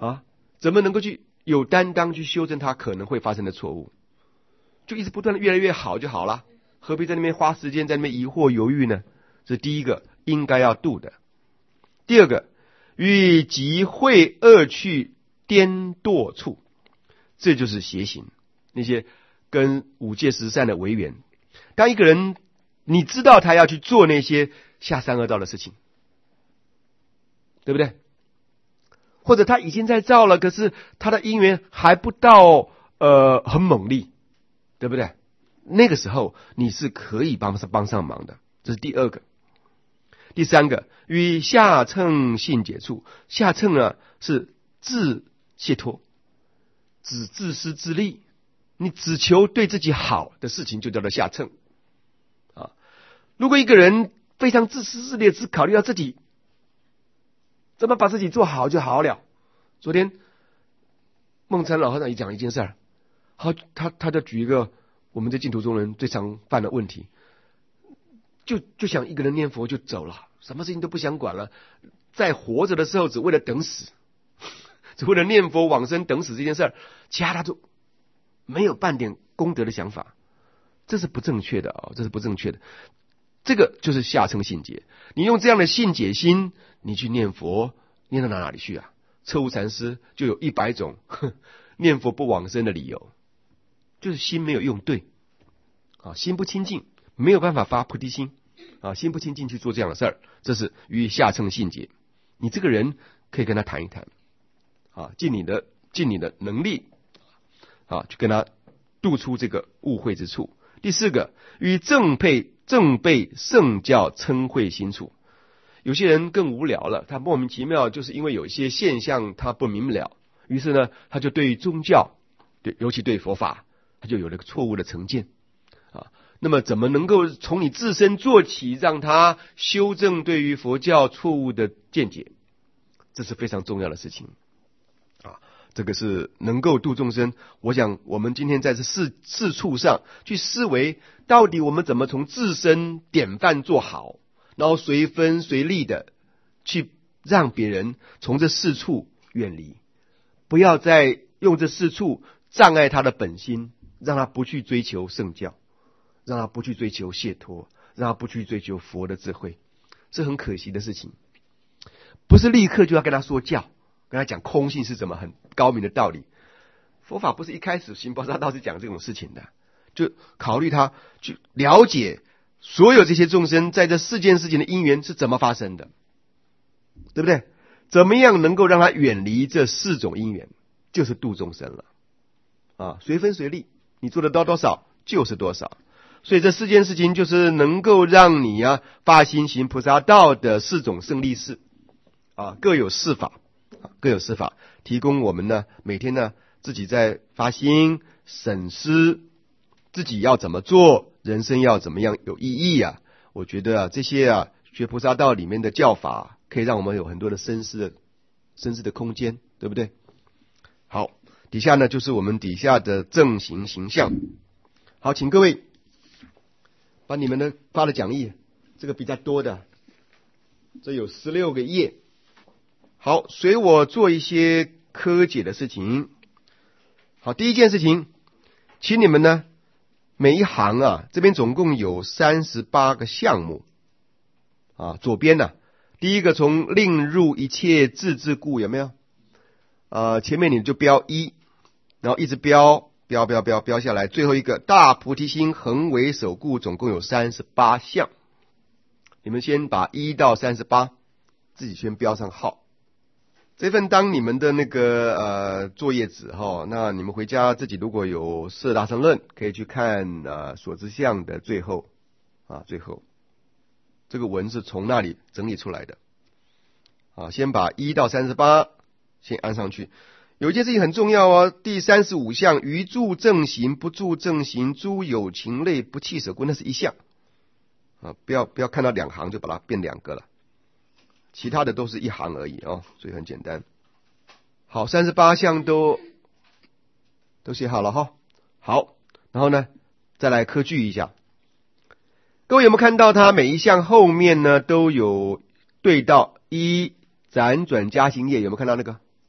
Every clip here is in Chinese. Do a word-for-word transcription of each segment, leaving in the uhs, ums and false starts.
啊，怎么能够去有担当去修正他可能会发生的错误？就一直不断的越来越好就好了，何必在那边花时间在那边疑惑犹豫呢？这是第一个应该要度的。第二个，与集会恶趣颠堕处，这就是邪行，那些跟五戒十善的违缘。当一个人你知道他要去做那些下三恶道的事情，对不对？或者他已经在造了，可是他的因缘还不到呃很猛烈，对不对？那个时候你是可以帮帮上忙的，这是第二个。第三个，与下乘性解处，下乘呢是自解脱，只自私自利，你只求对自己好的事情就叫做下乘啊。如果一个人非常自私自利，只考虑到自己怎么把自己做好就好了。昨天梦参老和尚也讲一件事儿，好，他他就举一个我们这净土中人最常犯的问题，就就想一个人念佛就走了，什么事情都不想管了，在活着的时候只为了等死，只为了念佛往生等死这件事儿，其他他都没有半点功德的想法，这是不正确的啊、哦，这是不正确的。这个就是下乘信解，你用这样的信解心，你去念佛，念到哪里去啊？彻悟禅师就有一百种呵念佛不往生的理由，就是心没有用对啊，心不清净，没有办法发菩提心啊，心不清净去做这样的事儿，这是与下乘信解。你这个人可以跟他谈一谈啊，尽你的尽你的能力啊，去跟他度出这个误会之处。第四个，与正配正被圣教称慧心处。有些人更无聊了，他莫名其妙，就是因为有一些现象他不明了，于是呢，他就对宗教，对尤其对佛法，他就有了个错误的成见啊。那么，怎么能够从你自身做起，让他修正对于佛教错误的见解？这是非常重要的事情啊。这个是能够度众生。我想，我们今天在这四四处上去思维，到底我们怎么从自身典范做好，然后随分随力的去让别人从这四处远离，不要再用这四处障碍他的本心，让他不去追求圣教，让他不去追求解脱，让他不去追求佛的智慧，是很可惜的事情。不是立刻就要跟他说教，跟他讲空性是怎么很高明的道理。佛法不是一开始行菩萨道是讲这种事情的，就考虑他去了解所有这些众生在这四件事情的因缘是怎么发生的，对不对？怎么样能够让他远离这四种因缘，就是度众生了啊，随分随力，你做得到多少就是多少。所以这四件事情就是能够让你啊发心行菩萨道的四种胜利事啊，各有四法，各有四法，提供我们呢每天呢自己在发心审思自己要怎么做，人生要怎么样有意义啊。我觉得啊这些啊学菩萨道里面的教法可以让我们有很多的深思的深思的空间，对不对？好，底下呢就是我们底下的正行形象。好，请各位把你们的发的讲义，这个比较多的，这有十六个页。好，随我做一些科解的事情。好，第一件事情，请你们呢每一行啊，这边总共有三十八个项目啊。左边呢、啊，第一个从令入一切自治故，有没有？呃，前面你就标一，然后一直标标标标标下来，最后一个大菩提心恒为守故，总共有三十八项。你们先把一到三十八自己先标上号。这份当你们的那个呃作业纸哈，那你们回家自己如果有四大乘论，可以去看呃所知项的最后啊，最后这个文是从那里整理出来的啊。先把一到三十八先按上去。有一件事情很重要哦，第三十五项，于助正行不助正行，诸有情类不弃舍故，那是一项啊，不要不要看到两行就把它变两个了。其他的都是一行而已哦，所以很简单。好，三十八项都都写好了哈。好，然后呢，再来科据一下。各位有没有看到它每一项后面呢都有对到一辗转加行业？有没有看到那个？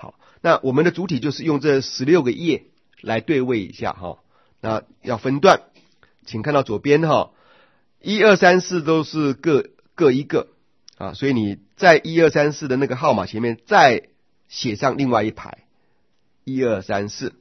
好，那我们的主体就是用这十六个页来对位一下哈。那要分段，请看到左边哈，一二三四都是各各一个啊，所以你在一二三四的那个号码前面再写上另外一排一二三四。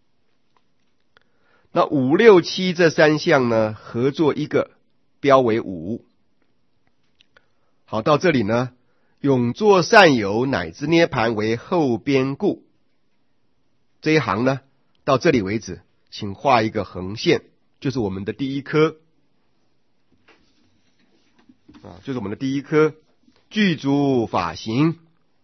那五六七这三项呢，合作一个，标为五。好，到这里呢，永作善友，乃至涅盘为后边故。这一行呢，到这里为止，请画一个横线，就是我们的第一科啊，就是我们的第一科具足法行。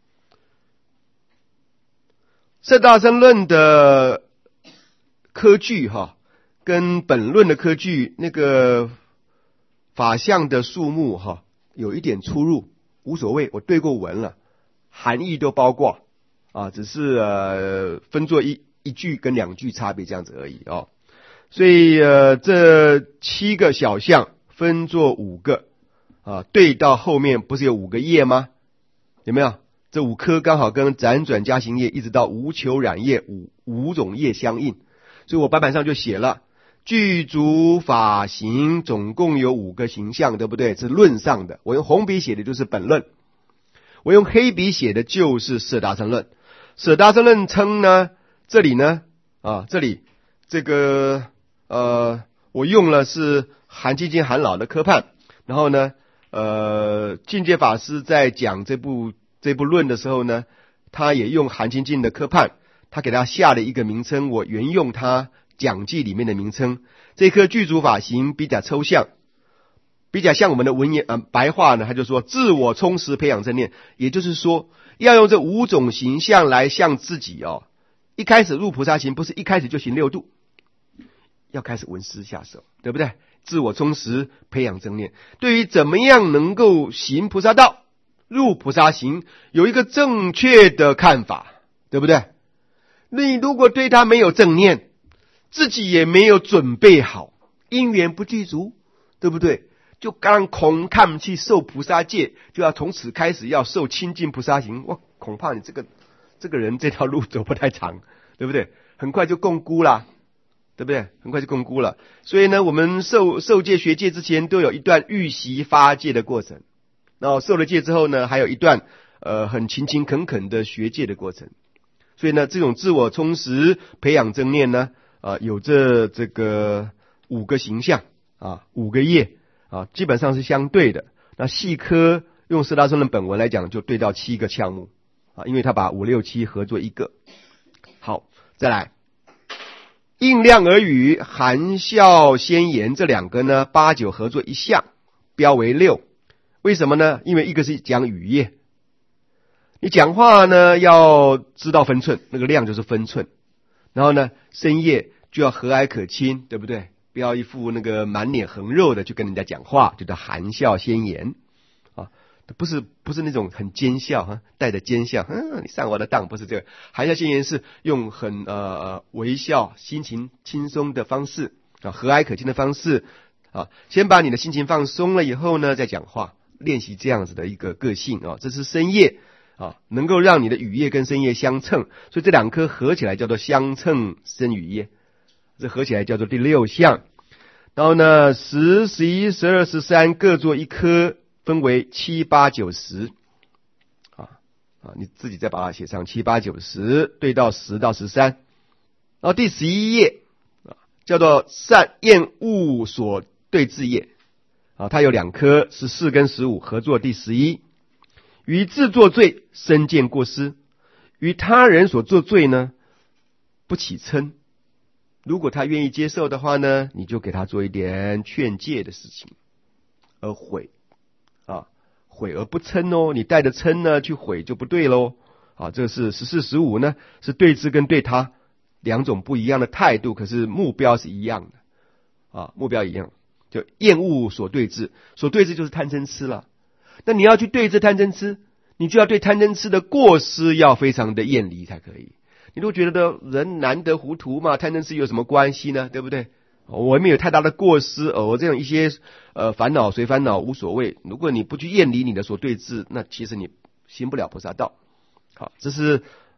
色大乘论的科句哈，跟本论的科句那个法相的数目哈，有一点出入，无所谓，我对过文了，含义都包括啊，只是呃分作一一句跟两句差别这样子而已哦。所以呃这七个小项分作五个啊，对到后面不是有五个页吗？有没有？这五科刚好跟辗转加行业一直到无求染业五五种业相应，所以我版本上就写了具足法行，总共有五个形象，对不对？是论上的，我用红笔写的就是本论，我用黑笔写的就是舍大乘论。舍大乘论称呢，这里呢啊，这里这个呃，我用了是韩基金韩老的科判，然后呢，呃，境界法师在讲这部这部论的时候呢，他也用韩基金的科判，他给他下了一个名称，我沿用他讲记里面的名称。这颗具足法行比较抽象，比较像我们的文言呃白话呢，他就说自我充实培养正念，也就是说要用这五种形象来向自己哦。一开始入菩萨行，不是一开始就行六度，要开始闻思下手，对不对？自我充实培养正念，对于怎么样能够行菩萨道入菩萨行有一个正确的看法，对不对？你如果对他没有正念，自己也没有准备好，因缘不具足，对不对？就刚空看去受菩萨戒，就要从此开始要受清净菩萨行，哇，恐怕你这个这个人这条路走不太长，对不对？很快就共估啦，对不对？很快就共估了。所以呢，我们受受戒学戒之前都有一段预习发戒的过程，然后受了戒之后呢，还有一段呃很勤勤恳恳的学戒的过程。所以呢，这种自我充实培养正念呢，啊、呃，有这这个五个形象啊，五个业啊，基本上是相对的。那细科用舍大乘论本文来讲，就对到七个项目啊，因为他把五六七合作一个。好，再来，应量而语、含笑先言这两个呢，八九合作一项，标为六。为什么呢？因为一个是讲语业。你讲话呢要知道分寸，那个量就是分寸。然后呢，深夜就要和蔼可亲，对不对？不要一副那个满脸横肉的去跟人家讲话，就叫含笑先言啊，不是不是那种很奸笑哈，带着奸笑，嗯，你上我的当，不是这个。含笑先言是用很呃微笑、心情轻松的方式啊，和蔼可亲的方式啊，先把你的心情放松了以后呢，再讲话，练习这样子的一个个性啊，这是深夜。啊，能够让你的语业跟身业相称，所以这两颗合起来叫做相称身语业，这合起来叫做第六项。然后呢，十、十一、十二、十三各做一颗，分为七、八、九、十。啊啊，你自己再把它写上七、八、九、十，对到十到十三。然后第十一页啊，叫做善厌恶所对治业啊，它有两颗，十四跟十五合作第十一。于自作罪身见过失，于他人所作罪呢不起嗔。如果他愿意接受的话呢，你就给他做一点劝诫的事情，而悔啊，悔而不嗔哦。你带着嗔呢去悔就不对喽啊。这是十四、十五呢，是对治跟对他两种不一样的态度，可是目标是一样的啊，目标一样，就厌恶所对治，所对治就是贪嗔痴了。那你要去对治贪嗔痴，你就要对贪嗔痴的过失要非常的厌离才可以。你都觉得人难得糊涂嘛，贪嗔痴有什么关系呢？对不对？我没有太大的过失，而我这样一些呃烦恼随烦恼无所谓。如果你不去厌离你的所对治，那其实你行不了菩萨道。好，这是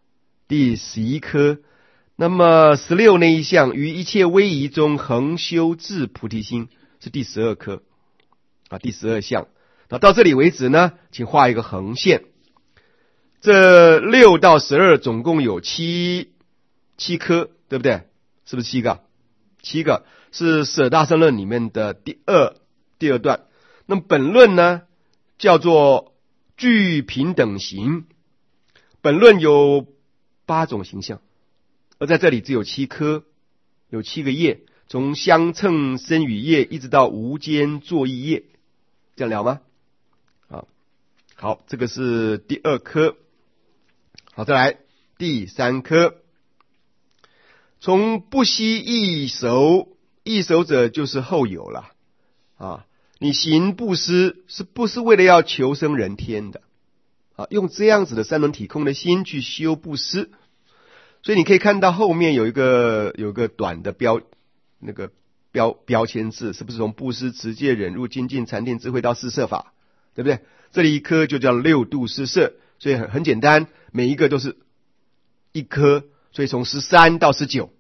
第十一科。那么十六那一项，于一切威仪中恒修自菩提心，是第十二科啊，第十二项。那到这里为止呢，请画一个横线。这六到十二总共有七七科，对不对？是不是七个？七个是舍大乘论里面的第二第二段。那么本论呢，叫做具平等行。本论有八种形象，而在这里只有七科，有七个业，从相称生语业一直到无间作意业，这样了吗？啊，好，这个是第二科。好，再来第三科。从不惜易熟，易熟者就是后有了啊。你行布施是不是为了要求生人天的啊？用这样子的三轮体空的心去修布施，所以你可以看到后面有一个有一个短的标那个标标签字，是不是从布施、持戒、忍辱、精进、禅定、智慧到四摄法，对不对？这里一科就叫六度四摄，所以很很简单，每一个都是一科，所以从十三到十九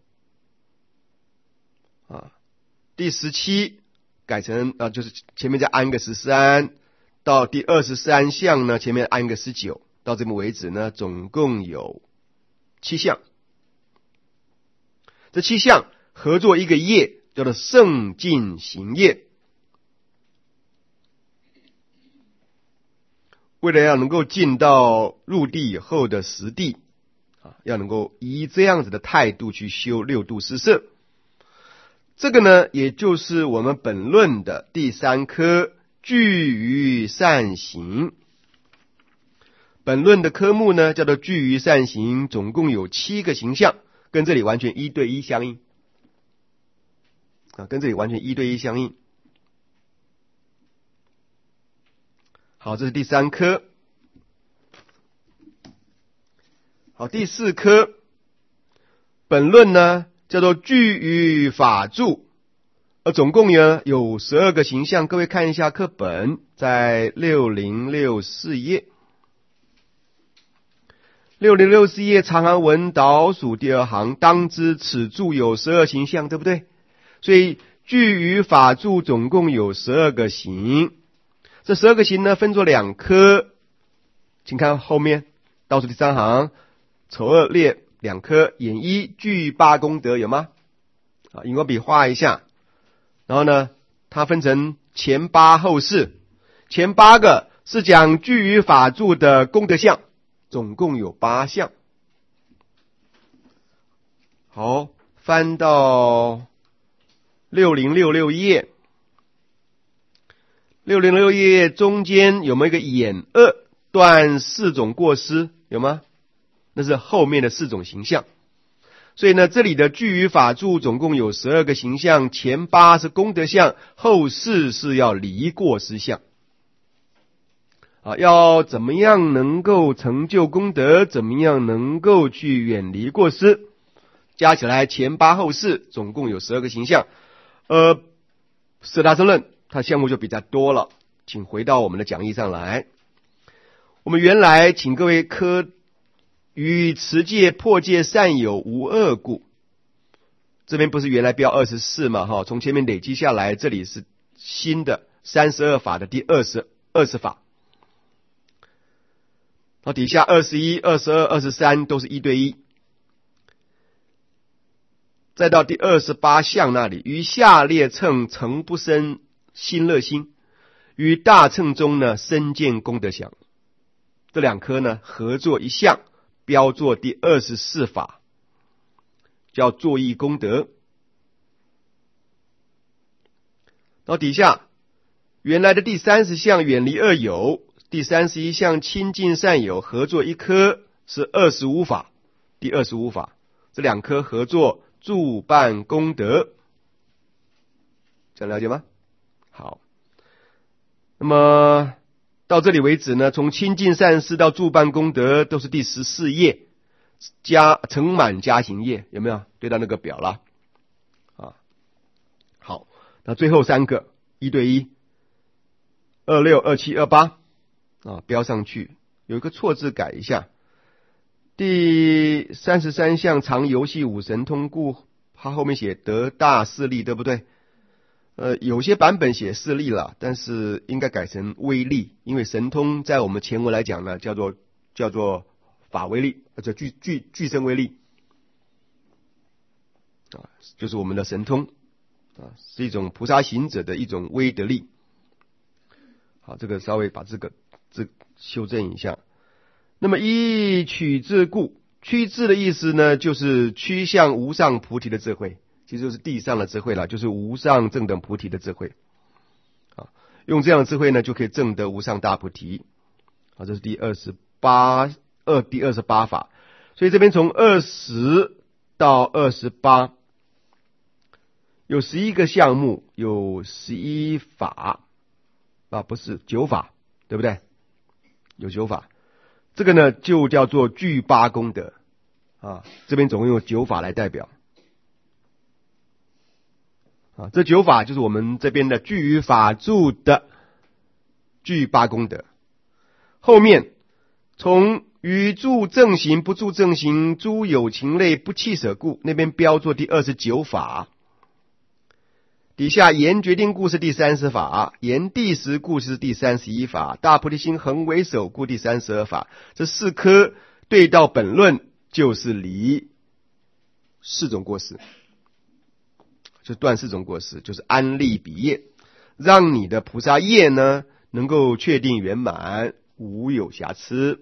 啊，第十七改成啊，就是前面再安个十三，到第二十三项呢，前面安个十九，到这边为止呢，总共有七项。这七项合作一个业，叫做圣净行业。为了要能够进到入地以后的实地啊，要能够以这样子的态度去修六度四摄。这个呢，也就是我们本论的第三科具于善行。本论的科目呢，叫做具于善行，总共有七个形象，跟这里完全一对一相应啊，跟这里完全一对一相应。好，这是第三科。好，第四科，本论呢叫做具于法住，而总共呢有十二个形象。各位看一下课本，在六零六四页，六零六四页长行文倒数第二行，当知此住有十二形象，对不对？所以具于法住总共有十二个形。这十二个行呢，分作两科，请看后面倒数第三行，丑二列两科，眼一具八功德，有吗？啊，荧光笔画一下，然后呢，它分成前八后四，前八个是讲具于法住的功德项，总共有八项。好，翻到六零六六页。六零六页中间有没有一个眼二断四种过失？有吗？那是后面的四种形象。所以呢，这里的具于法住总共有十二个形象，前八是功德相，后四是要离过失相。啊，要怎么样能够成就功德？怎么样能够去远离过失？加起来前八后四总共有十二个形象。呃，舍大乘论它项目就比较多了，请回到我们的讲义上来。我们原来请各位科于持戒破戒善有无恶故，这边不是原来标二十四嘛？哈，从前面累积下来，这里是新的三十二法的第二十二十法。到底下二十一、二十二、二十三都是一对一。再到第二十八项那里，于下列乘诚不生心乐心，于大乘中呢身见功德想，这两科呢合作一项，标作第二十四法，叫作意功德。到底下原来的第三十项远离恶友，第三十一项亲近善友，合作一科是二十五法，第二十五法，这两科合作助办功德，这样了解吗？好，那么到这里为止呢，从亲近善事到助办功德都是第十四页，加成满加行业，有没有对到那个表了啊？好，那最后三个一对一，二六、二七、二八啊，标上去，有一个错字改一下， 第三十三项常游戏五神通故，它后面写得大势力，对不对？呃，有些版本写势力了，但是应该改成威力，因为神通在我们前文来讲呢，叫做叫做法威力，或者具具具身威力啊，就是我们的神通啊，是一种菩萨行者的一种威德力。好，这个稍微把这个这修正一下。那么依取自故，趋智的意思呢，就是趋向无上菩提的智慧，其实就是地上的智慧了，就是无上正等菩提的智慧啊。用这样的智慧呢，就可以证得无上大菩提。好，这是第二十八二第二十八法。所以这边从二十到二十八有十一个项目，有十一法啊，不是九法，对不对？有九法。这个呢就叫做具八功德啊，这边总共用九法来代表啊，这九法就是我们这边的具于法住的具八功德。后面从于住正行不住正行诸有情类不弃舍故，那边标作第二十九法。底下言决定故是第三十法，言第十故是第三十一法，大菩提心恒为首故第三十二法。这四科对到本论就是离四种过失，就断四种过失，就是安立彼业，让你的菩萨业呢能够确定圆满，无有瑕疵。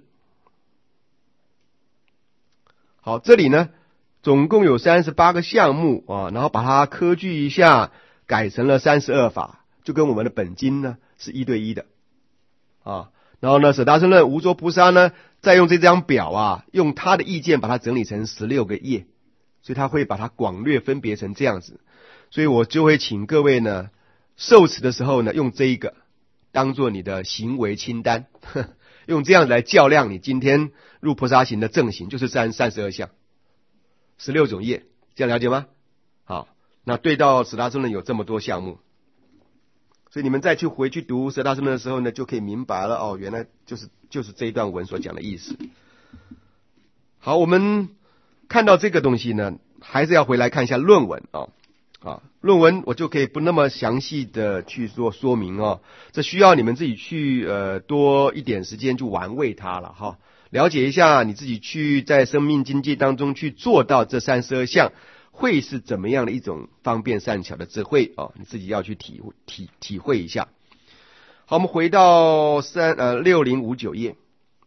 好，这里呢总共有三十八个项目啊，然后把它科据一下，改成了三十二法，就跟我们的本经呢是一对一的啊。然后呢，舍大乘论无着菩萨呢，再用这张表啊，用他的意见把它整理成十六个页，所以他会把它广略分别成这样子。所以我就会请各位呢，受持的时候呢，用这一个当做你的行为清单，呵用这样来较量你今天入菩萨行的正行，就是三三十二项，十六种业，这样了解吗？好。那对到舍大乘论有这么多项目，所以你们再去回去读舍大乘论的时候呢，就可以明白了哦，原来就是就是这一段文所讲的意思。好，我们看到这个东西呢，还是要回来看一下论文啊啊，论文我就可以不那么详细的去做说明哦，这需要你们自己去呃多一点时间去玩味它了哈，了解一下你自己去在生命经济当中去做到这三十二项。会是怎么样的一种方便善巧的智慧啊？你自己要去体体体会一下。好，我们回到三呃六零五九页，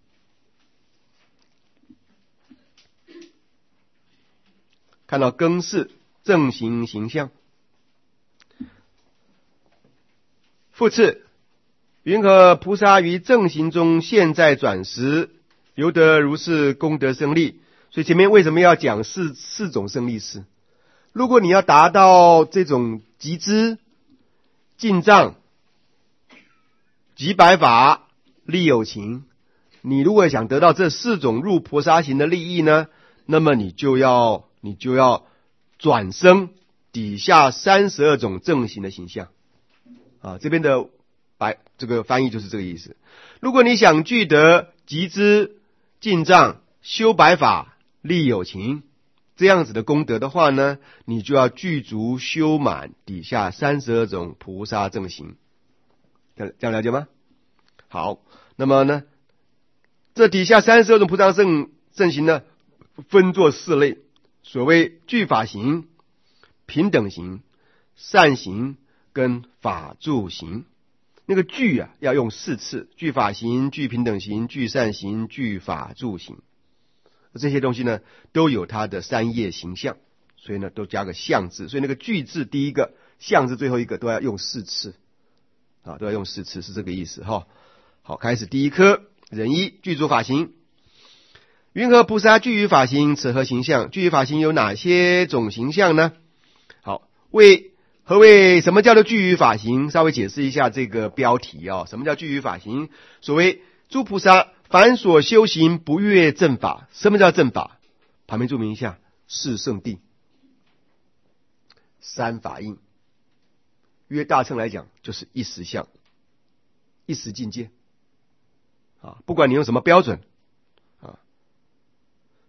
看到更饰正行形象。复次，云何菩萨于正行中现在转时，犹得如是功德胜利？所以前面为什么要讲四四种胜利事？如果你要达到这种集资、进藏、集百法、利有情，你如果想得到这四种入菩萨行的利益呢，那么你就要你就要转生底下三十二种正行的形象啊。这边的白这个翻译就是这个意思。如果你想具得集资、进藏、修百法、利有情这样子的功德的话呢，你就要具足修满底下三十二种菩萨正行，这样了解吗？好，那么呢，这底下三十二种菩萨正正行呢，分作四类，所谓具法行、平等行、善行跟法住行。那个具啊，要用四次：具法行、具平等行、具善行、具法住行。这些东西呢，都有它的三业形象，所以呢，都加个相字。所以那个具字第一个，相字最后一个，都要用四次啊，都要用四次，是这个意思哈。好，开始第一科，人一具足法行。云何菩萨具于法行？此何形象？具于法行有哪些种形象呢？好，为何谓什么叫做具于法行？稍微解释一下这个标题啊、哦。什么叫具于法行？所谓诸菩萨凡所修行不越正法。什么叫正法？旁边注明一下，四圣谛、三法印。约大乘来讲，就是一实相、一实境界啊。不管你用什么标准啊，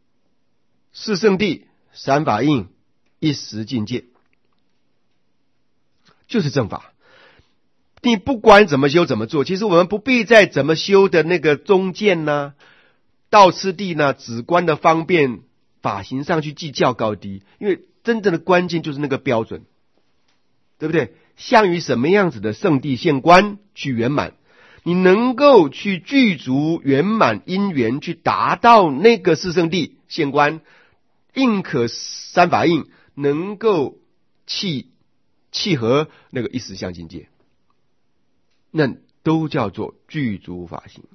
四圣谛、三法印、一时境界，就是正法。你不管怎么修怎么做，其实我们不必在怎么修的那个中见呢、道次第呢、止观的方便、法行上去计较高低，因为真正的关键就是那个标准，对不对？向于什么样子的圣谛现观去圆满，你能够去具足圆满因缘，去达到那个四圣谛现观，应可三法印能够契契合那个一时相境界，那都叫做具足法行。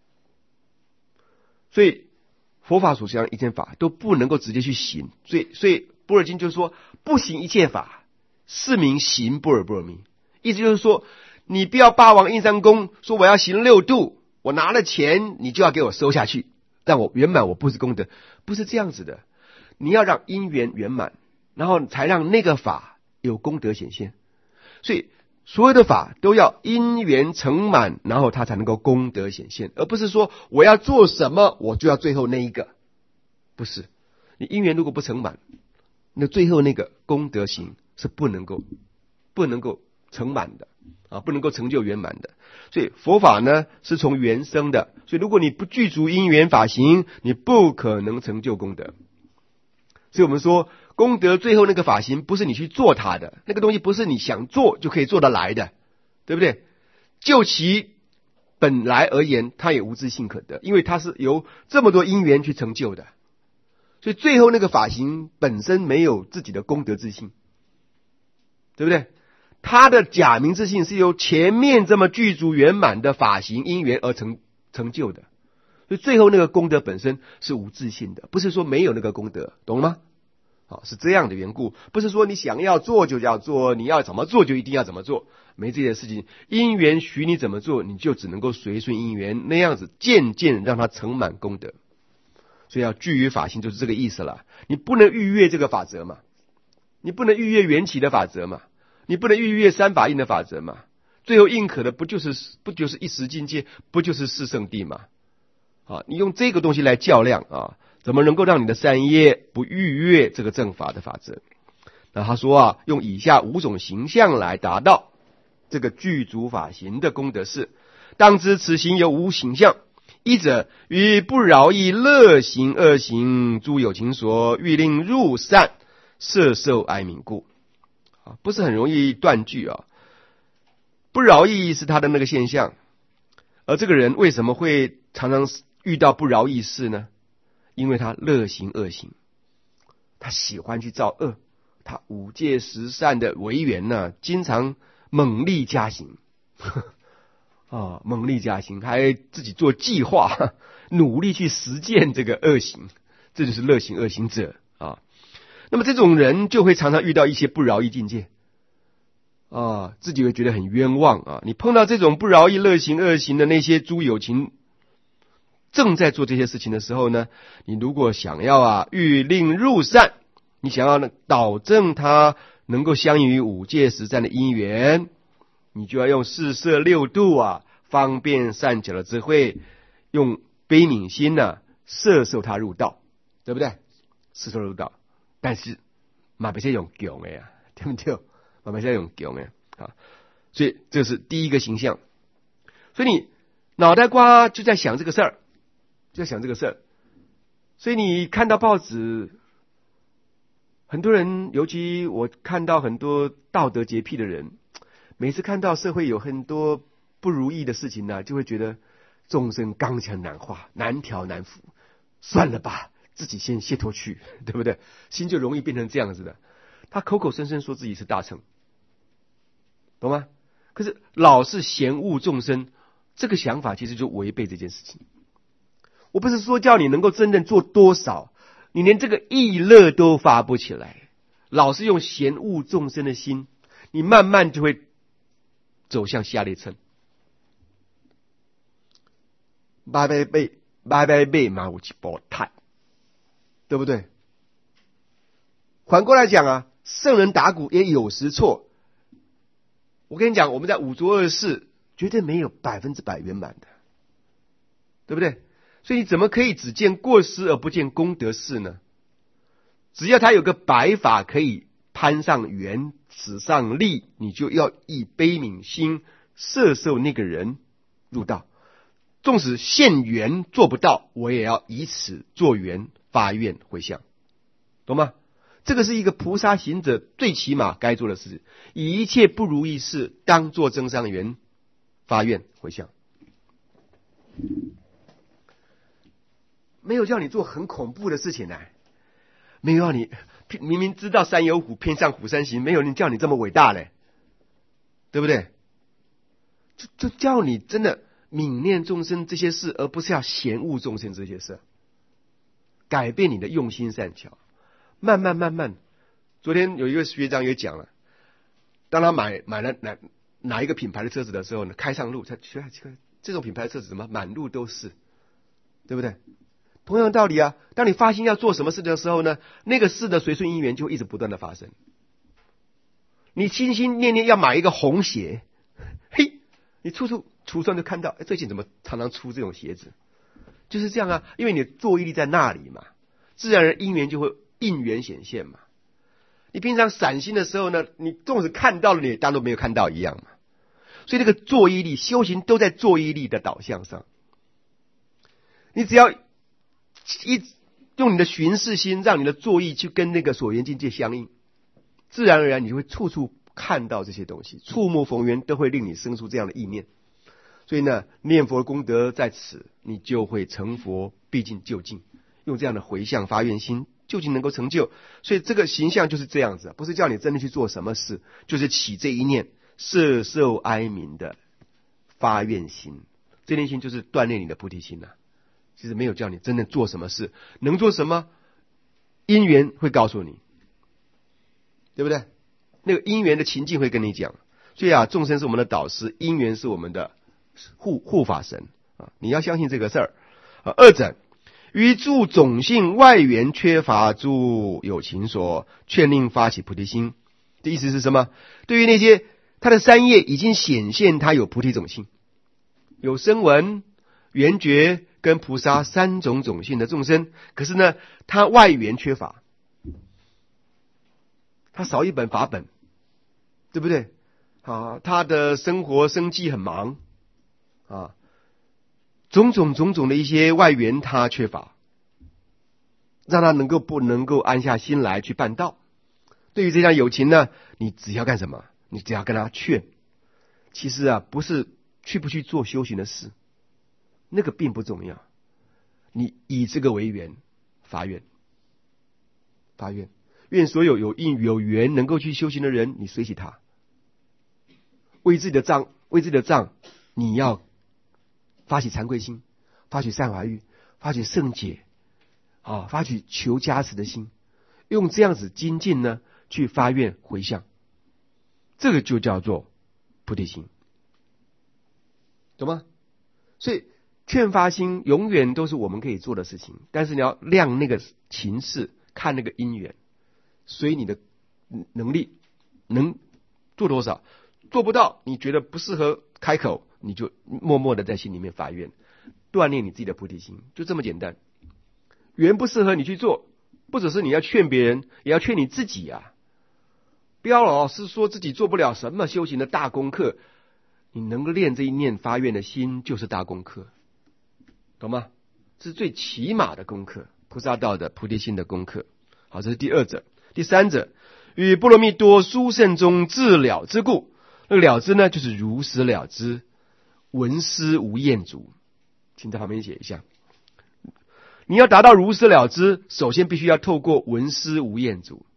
所以佛法所讲一切法都不能够直接去行，所以所以般若经就说不行一切法，是名行般若波罗蜜。意思就是说，你不要霸王硬上弓，说我要行六度，我拿了钱你就要给我收下去，让我圆满我布施功德，不是这样子的。你要让因缘圆满，然后才让那个法有功德显现。所以所有的法都要因缘成满，然后它才能够功德显现，而不是说我要做什么我就要最后那一个，不是。你因缘如果不成满，那最后那个功德行是不能够不能够成满的啊，不能够成就圆满的。所以佛法呢是从缘生的，所以如果你不具足因缘法行，你不可能成就功德。所以我们说功德最后那个法行不是你去做它的，那个东西不是你想做就可以做得来的，对不对？就其本来而言，它也无自性可得，因为它是由这么多因缘去成就的。所以最后那个法行本身没有自己的功德自性，对不对？它的假名自性是由前面这么具足圆满的法行因缘而成成就的，所以最后那个功德本身是无自性的，不是说没有那个功德，懂吗？好，是这样的缘故，不是说你想要做就要做，你要怎么做就一定要怎么做，没这件事情。因缘许你怎么做，你就只能够随顺因缘，那样子渐渐让它成满功德。所以要具于法性就是这个意思了。你不能逾越这个法则嘛，你不能逾越缘起的法则嘛，你不能逾越三法印的法则嘛，最后应可的不就是不就是一时境界，不就是四圣谛嘛？啊，你用这个东西来较量啊，怎么能够让你的善业不逾越这个正法的法则？那他说啊，用以下五种形象来达到这个具足法行的功德是：当知此行有五形象。一者于不饶益乐行恶行诸有情所，欲令入善，摄受哀悯故。啊，不是很容易断句啊。不饶益是他的那个现象，而这个人为什么会常常遇到不饶益事呢？因为他乐行恶行，他喜欢去造恶，他五戒十善的违缘呢，经常猛力加行。啊，猛力加行，还自己做计划，努力去实践这个恶行，这就是乐行恶行者啊。那么这种人就会常常遇到一些不饶益境界啊，自己会觉得很冤枉啊。你碰到这种不饶益乐行恶行的那些诸有情，正在做这些事情的时候呢，你如果想要啊欲令入善，你想要呢导正他能够相应于五戒十善的因缘，你就要用四摄六度啊，方便善巧的智慧，用悲悯心呢、啊，摄受他入道，对不对？摄受入道，但是嘛不是用强的呀，对不对？嘛不是用强的啊，所以这是第一个形象。所以你脑袋瓜就在想这个事儿，就在想这个事儿。所以你看到报纸，很多人，尤其我看到很多道德洁癖的人。每次看到社会有很多不如意的事情呢，就会觉得众生刚强难化，难调难服，算了吧，自己先卸脱去，对不对？心就容易变成这样子的。他口口声声说自己是大乘，懂吗？可是老是嫌恶众生，这个想法其实就违背这件事情。我不是说叫你能够真正做多少，你连这个意乐都发不起来，老是用嫌恶众生的心，你慢慢就会走向下列层，拜拜拜拜拜拜嘛，有一波太，对不对？反过来讲啊，圣人打鼓也有时错。我跟你讲，我们在五浊恶世绝对没有百分之百圆满的，对不对？所以你怎么可以只见过失而不见功德事呢？ 只要他有个白发可以攀上缘，使上力，你就要以悲悯心摄受那个人入道。纵使现缘做不到，我也要以此做缘发愿回向，懂吗？这个是一个菩萨行者最起码该做的事，以一切不如意事当作增上缘发愿回向。没有叫你做很恐怖的事情呢、啊，没有让你明明知道山有虎，偏向虎山行，没有人叫你这么伟大嘞，对不对？就就叫你真的悯念众生这些事，而不是要嫌恶众生这些事，改变你的用心善巧，慢慢慢慢。昨天有一个学长也讲了，当他买买了哪哪一个品牌的车子的时候呢，开上路，他觉得这种品牌的车子怎么满路都是，对不对？同样的道理啊，当你发心要做什么事的时候呢，那个事的随顺因缘就会一直不断的发生。你心心念念要买一个红鞋，嘿，你处处橱窗就看到，最近怎么常常出这种鞋子，就是这样啊，因为你的作意力在那里嘛，自然而然因缘就会应缘显现嘛。你平常散心的时候呢，你纵使看到了，你也当作没有看到一样嘛。所以这个作意力修行都在作意力的导向上，你只要一用你的寻视心，让你的作意去跟那个所缘境界相应，自然而然你就会处处看到这些东西，触目逢缘都会令你生出这样的意念。所以呢，念佛的功德在此，你就会成佛，毕竟就近，用这样的回向发愿心，究竟能够成就。所以这个形象就是这样子，不是叫你真的去做什么事，就是起这一念摄受哀悯的发愿心，这念心就是锻炼你的菩提心啊。其实没有叫你真的做什么事，能做什么，因缘会告诉你，对不对？那个因缘的情境会跟你讲。所以啊，众生是我们的导师，因缘是我们的护护法神啊，你要相信这个事儿啊。二者于诸种性外缘缺乏诸有情所，劝令发起菩提心。的意思是什么？对于那些他的三业已经显现他有菩提种性，有声闻、缘觉跟菩萨三种种性的众生，可是呢，他外缘缺乏，他少一本法本，对不对？啊，他的生活生计很忙啊，种种种种的一些外缘他缺乏，让他能够不能够安下心来去办道。对于这项有情呢，你只要干什么？你只要跟他劝。其实啊，不是去不去做修行的事，那个并不重要。你以这个为缘发愿，发愿，愿所有有因有缘能够去修行的人，你随喜他。为自己的障，为自己的障，你要发起惭愧心，发起善怀欲，发起圣解啊，发起求加持的心，用这样子精进呢，去发愿回向，这个就叫做菩提心，懂吗？所以劝发心永远都是我们可以做的事情，但是你要量那个情势，看那个因缘，随你的能力能做多少。做不到，你觉得不适合开口，你就默默的在心里面发愿，锻炼你自己的菩提心，就这么简单。缘不适合你去做，不只是你要劝别人，也要劝你自己啊！不要老是说自己做不了什么修行的大功课，你能够练这一念发愿的心，就是大功课，懂吗？这是最起码的功课，菩萨道的菩提心的功课。好，这是第二者。第三者，与波罗蜜多殊胜中自了之故。那个了知呢，就是如实了知，闻思无厌足。请在旁边写一下。你要达到如实了知，首先必须要透过闻思无厌足。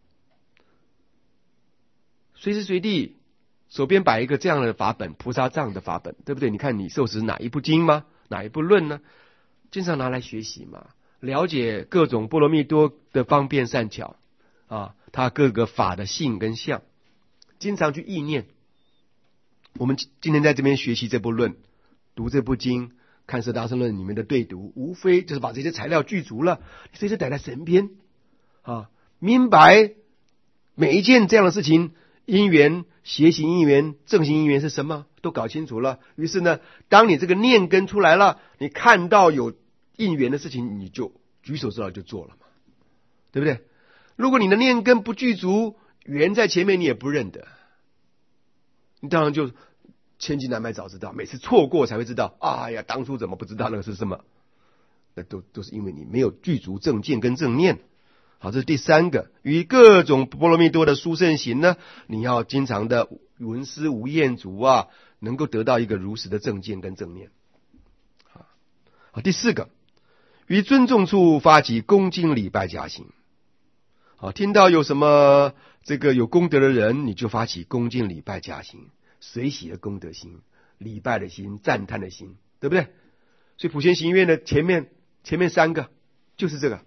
随时随地手边摆一个这样的法本，菩萨藏的法本，对不对？你看你受持哪一部经吗？哪一部论呢？经常拿来学习嘛，了解各种波罗蜜多的方便善巧啊，它各个法的性跟相，经常去意念。我们今天在这边学习这部论，读这部经，看《摄大乘论》里面的对读，无非就是把这些材料具足了，你随时带在身边啊，明白每一件这样的事情，因缘、邪行因缘、正行因缘是什么，都搞清楚了。于是呢，当你这个念根出来了，你看到有因缘的事情，你就举手之劳就做了嘛，对不对？ 如果你的念根不具足，缘在前面你也不认得，你当然就千金难买早知道，每次错过才会知道，哎呀，当初怎么不知道那个是什么？那都都是因为你没有具足正见跟正念。好，这是第三个，与各种波罗蜜多的殊胜行呢，你要经常的闻思无厌足啊，能够得到一个如实的正见跟正念。好，第四个，于尊重处发起恭敬礼拜加行。好，听到有什么这个有功德的人，你就发起恭敬礼拜加行，随喜的功德心、礼拜的心、赞叹的心，对不对？所以普贤行愿的前面前面三个就是这个，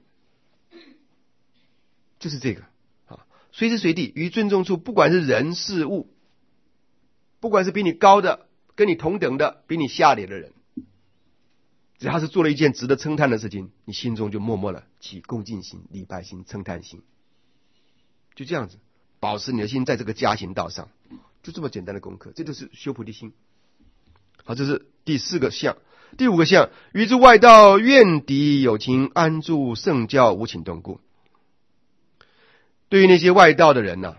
就是这个啊，随时随地于尊重处，不管是人事物，不管是比你高的、跟你同等的、比你下劣的人，只要是做了一件值得称叹的事情，你心中就默默的起恭敬心、礼拜心、称叹心，就这样子保持你的心在这个加行道上，就这么简单的功课，这就是修菩提心。好，这是第四个相。第五个相，于诸外道怨敌有情，安住圣教，无请动故。对于那些外道的人呢、啊，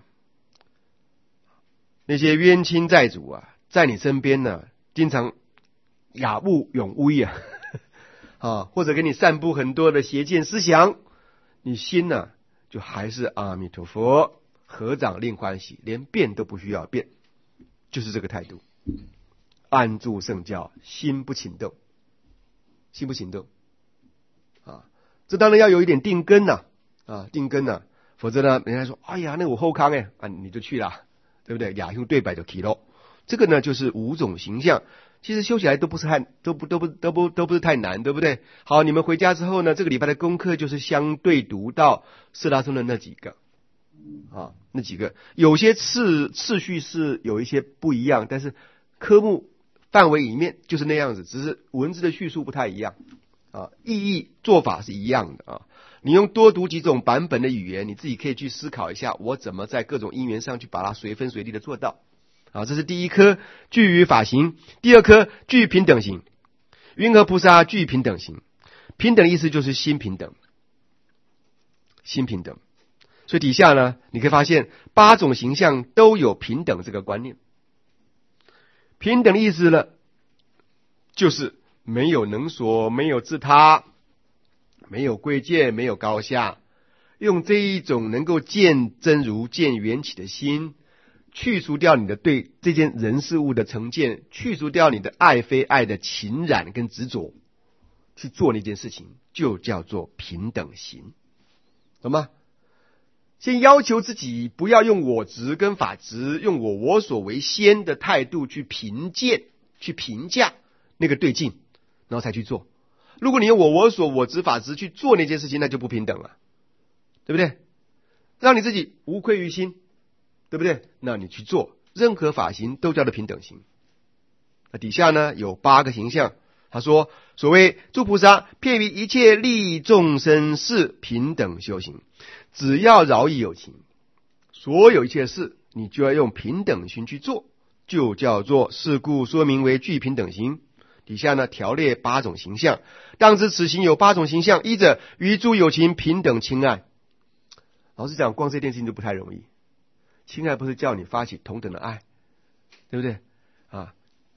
那些冤亲债主啊，在你身边呢，经常雅物咏威啊，啊，或者给你散布很多的邪见思想，你心呢、啊，就还是阿弥陀佛，合掌令欢喜，连变都不需要变，就是这个态度。安住圣教，心不请动，心不请动啊！这当然要有一点定根呐、啊，啊，定根呐、啊，否则呢，人家说，哎呀，那我后康哎，啊，你就去了，对不对？雅修对白就提喽。这个呢，就是五种形象，其实修起来都不是太，都不都不都不都不是太难，对不对？好，你们回家之后呢，这个礼拜的功课就是相对读到四大宗的那几个啊，那几个有些次次序是有一些不一样，但是科目范围里面就是那样子，只是文字的叙述不太一样啊，意义做法是一样的啊。你用多读几种版本的语言，你自己可以去思考一下，我怎么在各种因缘上去把它随分随地的做到啊。这是第一颗具于法行，第二颗具平等行。云何菩萨具平等行？平等意思就是心平等，心平等。所以底下呢，你可以发现八种形象都有平等这个观念。平等的意思呢，就是没有能所，没有自他，没有贵贱，没有高下，用这一种能够见真如、见缘起的心，去除掉你的对这件人事物的成见，去除掉你的爱非爱的情染跟执着，去做那件事情，就叫做平等行，懂吗？先要求自己不要用我执跟法执，用我我所为先的态度去评鉴、去评价那个对境，然后才去做。如果你用我我所我执法执去做那件事情，那就不平等了，对不对？让你自己无愧于心，对不对？那你去做任何法行都叫做平等行。那底下呢有八个形象，他说所谓诸菩萨遍于一切利众生事平等修行，只要饶益有情，所有一切事你就要用平等心去做，就叫做是故说明为具平等行。底下呢条列八种形象，当知此行有八种形象，一者于诸有情平等亲爱。老实讲，光这件事情就不太容易。亲爱不是叫你发起同等的爱，对不对啊？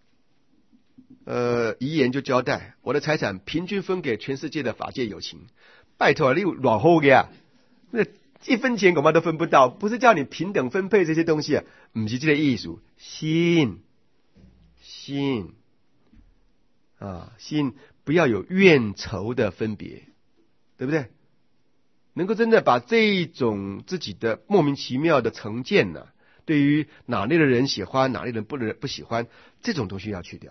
呃，遗言就交代，我的财产平均分给全世界的法界有情。拜托，你软厚的呀，那一分钱恐怕都分不到。不是叫你平等分配这些东西啊，不是这个意思。心，心啊，心不要有怨仇的分别，对不对？能够真的把这一种自己的莫名其妙的成见呢、啊，对于哪类的人喜欢，哪类人不能不喜欢，这种东西要去掉。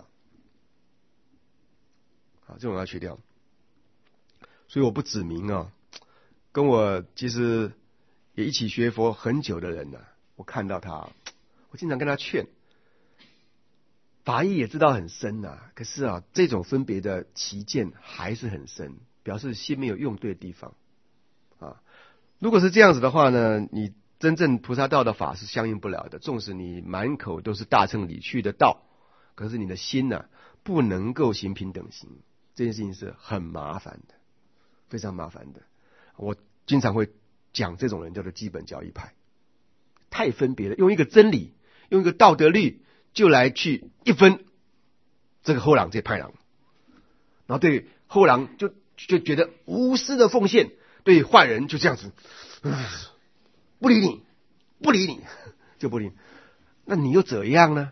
啊，这种要去掉。所以我不指名啊，跟我其实也一起学佛很久的人呢、啊，我看到他，我经常跟他劝，法义也知道很深呐、啊，可是啊，这种分别的歧见还是很深，表示心没有用对的地方啊。如果是这样子的话呢，你真正菩萨道的法是相应不了的。纵使你满口都是大乘理趣的道，可是你的心呢、啊，不能够行平等行。这件事情是很麻烦的，非常麻烦的。我经常会讲这种人叫做基本教义派，太分别了，用一个真理，用一个道德律就来去一分这个后郎这派郎，然后对后郎就就觉得无私的奉献，对坏人就这样子，不理你，不理你，就不理你。那你又怎样呢？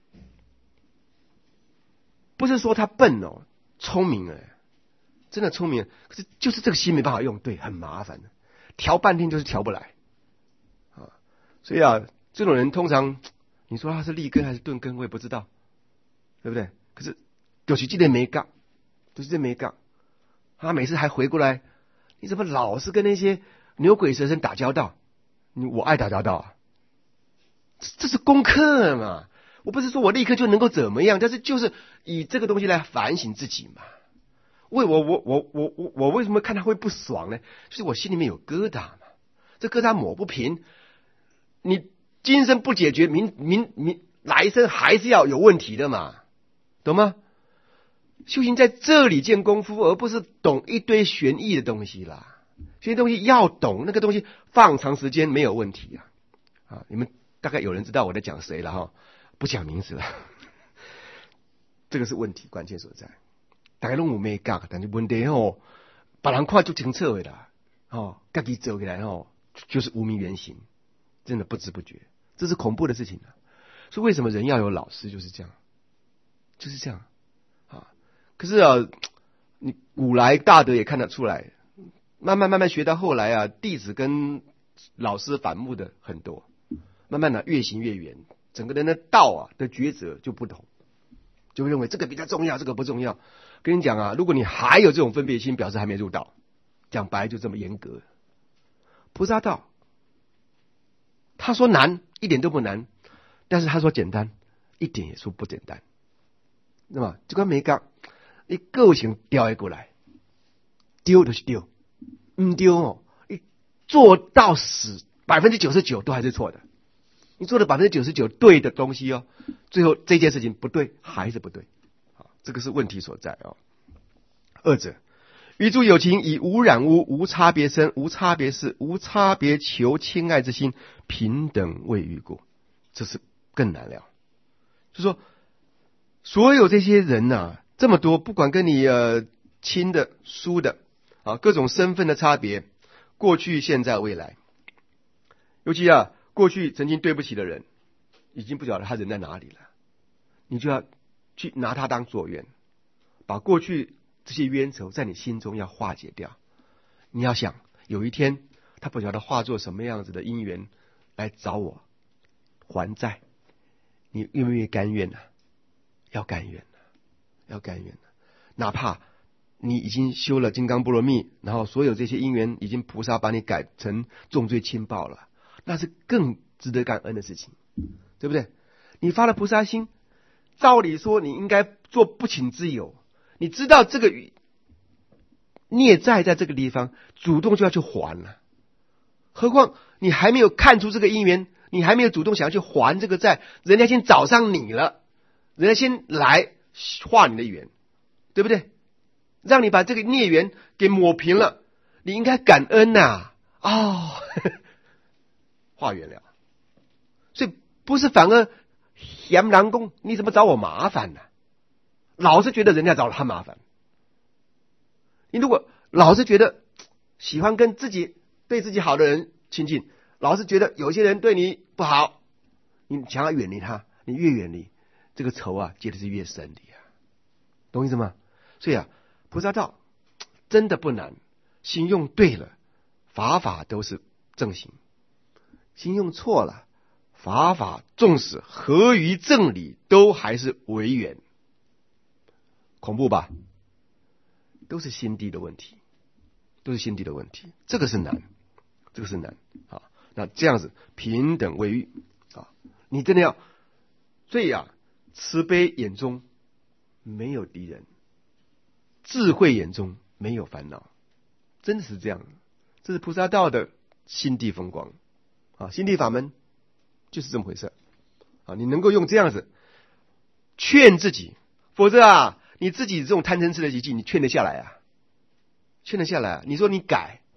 不是说他笨哦，聪明哎，真的聪明，可是就是这个心没办法用对，很麻烦的，调半天就是调不来啊。所以啊，这种人通常你说他是立根还是钝根，我也不知道，对不对？可是就是这点没杠，就是这没杠。他每次还回过来，你怎么老是跟那些牛鬼蛇神打交道？你我爱打交道啊，这这是功课嘛。我不是说我立刻就能够怎么样，但是就是以这个东西来反省自己嘛。为我我我我我我为什么看他会不爽呢？就是我心里面有疙瘩嘛，这疙瘩抹不平，你今生不解决，明明明来生还是要有问题的嘛，懂吗？修行在这里见功夫，而不是懂一堆玄义的东西啦。这些东西要懂，那个东西放长时间没有问题啊。啊，你们大概有人知道我在讲谁了哈，不讲名字了。这个是问题关键所在。大家都有美感，但是问题吼，别人看就清楚的啦。哦，自己走起来吼，就是无名原形，真的不知不觉，这是恐怖的事情啊。所以为什么人要有老师，就是这样，就是这样啊。可是啊，你古来大德也看得出来，慢慢慢慢学到后来啊，弟子跟老师反目的很多，慢慢的越行越远，整个人的道啊的抉择就不同，就会认为这个比较重要，这个不重要。跟你讲啊，如果你还有这种分别心，表示还没入道。讲白就这么严格。菩萨道，他说难，一点都不难，但是他说简单，一点也说不简单。那么这个没讲，你个性调过来，丢就是丢，唔丢哦，你做到死，百分之九十九都还是错的。你做了百分之九十九对的东西哦，最后这件事情不对，还是不对。这个是问题所在啊。二者，与诸有情，以无染污、无差别生、无差别事、无差别求亲爱之心，平等未遇过。这是更难了。就说所有这些人呐、啊，这么多，不管跟你呃亲的、疏的啊，各种身份的差别，过去、现在、未来，尤其啊，过去曾经对不起的人，已经不晓得他人在哪里了，你就要去拿他当作缘，把过去这些冤仇在你心中要化解掉。你要想有一天他不晓得化作什么样子的因缘来找我还债，你愿不愿意甘愿呢、啊？要甘愿、啊、要甘愿、啊、哪怕你已经修了金刚波罗蜜，然后所有这些因缘已经菩萨把你改成重罪轻报了，那是更值得感恩的事情，对不对？你发了菩萨心，照理说你应该做不请之友，你知道这个孽债在这个地方，主动就要去还了。何况你还没有看出这个因缘，你还没有主动想要去还这个债，人家先找上你了，人家先来化你的缘，对不对？让你把这个孽缘给抹平了，你应该感恩呐、啊！哦，化缘了，所以不是反而嫌狼公，你怎么找我麻烦呢、啊？老是觉得人家找他麻烦。你如果老是觉得喜欢跟自己对自己好的人亲近，老是觉得有些人对你不好，你想要远离他，你越远离，这个仇啊结的是越深的呀，懂意思吗？所以啊，菩萨道真的不难，心用对了，法法都是正行；心用错了，法法纵使合于正理，都还是违缘。恐怖吧？都是心地的问题，都是心地的问题，这个是难，这个是难啊。那这样子平等未遇啊，你真的要，所以啊，慈悲眼中没有敌人，智慧眼中没有烦恼，真的是这样。这是菩萨道的心地风光啊，心地法门就是这么回事啊。你能够用这样子劝自己，否则啊，你自己这种贪嗔痴的习气，你劝得下来啊？劝得下来啊？你说你改，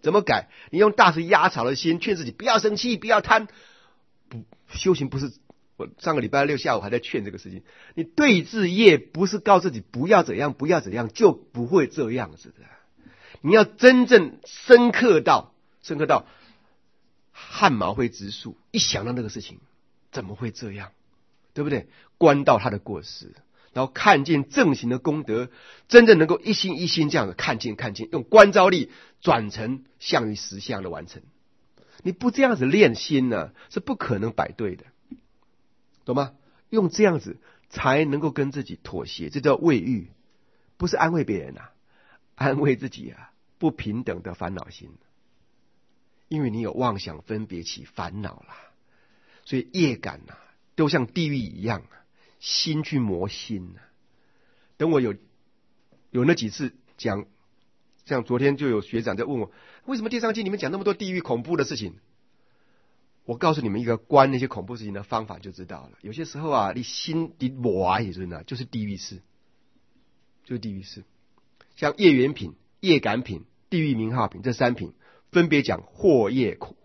怎么改？你用大石压草的心劝自己不要生气，不要贪。不，修行不是，我上个礼拜六下午还在劝这个事情。你对治业不是告诉自己不要怎样，不要怎样，就不会这样子的。你要真正深刻到，深刻到汗毛会直竖，一想到那个事情，怎么会这样？对不对？观到他的过失。然后看见正行的功德，真正能够一心一心这样的看见看见，用观照力转成相于实相的完成。你不这样子练心呢、啊，是不可能摆对的，懂吗？用这样子才能够跟自己妥协，这叫慰喻，不是安慰别人啊，安慰自己啊，不平等的烦恼心，因为你有妄想分别起烦恼啦，所以业感啊，都像地狱一样啊。心去磨心啊！等我有有那几次讲，像昨天就有学长在问我，为什么《地藏经》里面讲那么多地狱恐怖的事情？我告诉你们一个观那些恐怖事情的方法就知道了。有些时候啊，你心底磨啊，也就是呢，就是地狱事，就是地狱事。像业缘品、业感品、地狱名号品这三品，分别讲祸业苦、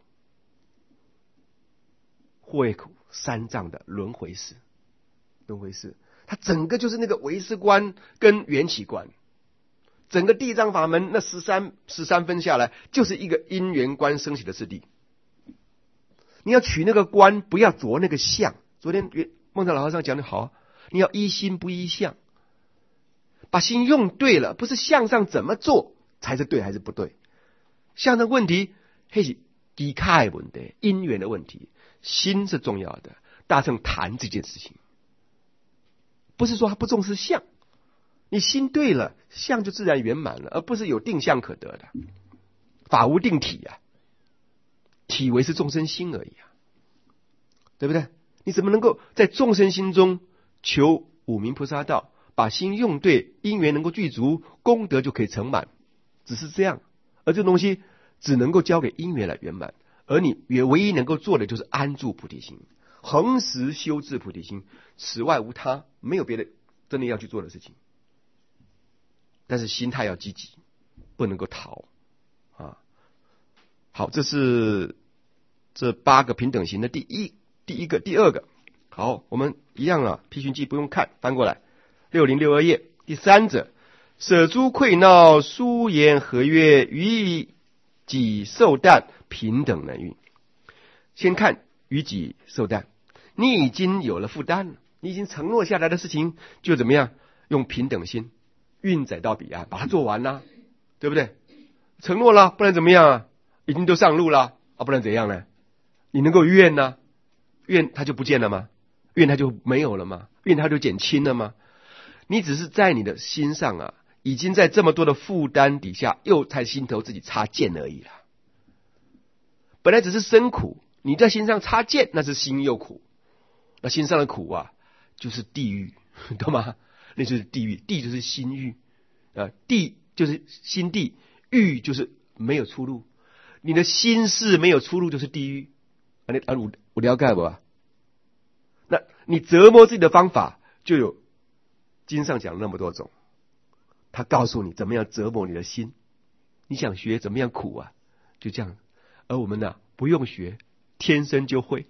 祸业苦三藏的轮回事。轮回事，它整个就是那个唯识观跟缘起观，整个地藏法门那十三十三分下来，就是一个因缘观升起的次第。你要取那个观，不要着那个相。昨天梦照老和尚讲的好，你要依心不依相，把心用对了，不是相上怎么做才是对还是不对。相的问题，那是基卡的问题，因缘的问题，心是重要的。大乘谈这件事情。不是说他不重视相，你心对了，相就自然圆满了，而不是有定相可得的。法无定体啊，体为是众生心而已啊，对不对？你怎么能够在众生心中求五明菩萨道，把心用对，因缘能够具足，功德就可以成满，只是这样。而这东西只能够交给因缘来圆满，而你也唯一能够做的就是安住菩提心。恒时修治菩提心，此外无他，没有别的真的要去做的事情。但是心态要积极，不能够逃啊。好，这是这八个平等行的第一第一个第二个。好，我们一样啊，批训记不用看，翻过来六零六二页。第三者，舍诸溃闹，疏言合约，于己受担，平等能运。先看于己受担，你已经有了负担了，你已经承诺下来的事情，就怎么样用平等心运载到彼岸，把它做完啦，对不对？承诺了，不然怎么样啊？已经都上路了啊，不然怎样呢？你能够怨呢、啊？怨它就不见了吗？怨它就没有了吗？怨它就减轻了吗？你只是在你的心上啊，已经在这么多的负担底下，又在心头自己插剑而已了。本来只是生苦。你在心上插剑，那是心又苦，那心上的苦啊，就是地狱，懂吗？那就是地狱，地就是心狱啊，地就是心地，狱就是没有出路。你的心事没有出路，就是地狱。啊，你啊，我我了解不？那你折磨自己的方法，就有经上讲那么多种，他告诉你怎么样折磨你的心。你想学怎么样苦啊，就这样。而我们呢、啊，不用学。天生就会，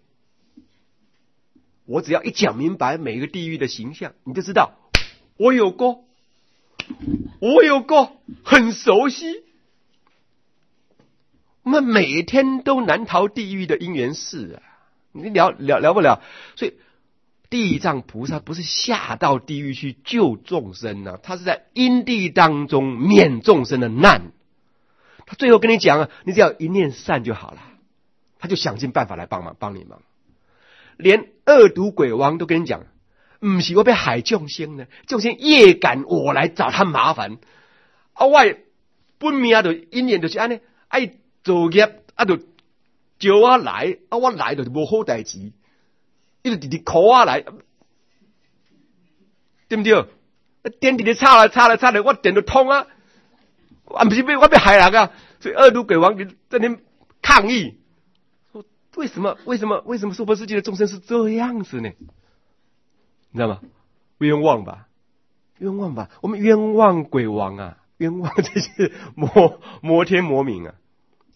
我只要一讲明白每个地狱的形象，你就知道我有过，我有过，很熟悉。我们每天都难逃地狱的因缘事啊，你了了了不了？所以地藏菩萨不是下到地狱去救众生啊，他是在因地当中免众生的难。他最后跟你讲啊，你只要一念善就好了。他就想尽办法来帮忙，帮你忙。连恶毒鬼王都跟你讲，不是我被害众生呢，众生业感我来找他麻烦。啊，我本命就因缘就是安尼，爱做业啊，就叫我来，啊，我来就无好代志，一直直直 call 我来，对不对？电直直插来插来插来，我电就通啊，啊，不是被我被害人啊，所以恶毒鬼王就在那边抗议。为什么？为什么？为什么娑婆世界的众生是这样子呢？你知道吗？冤枉吧，冤枉吧！我们冤枉鬼王啊，冤枉这些魔魔天魔冥啊！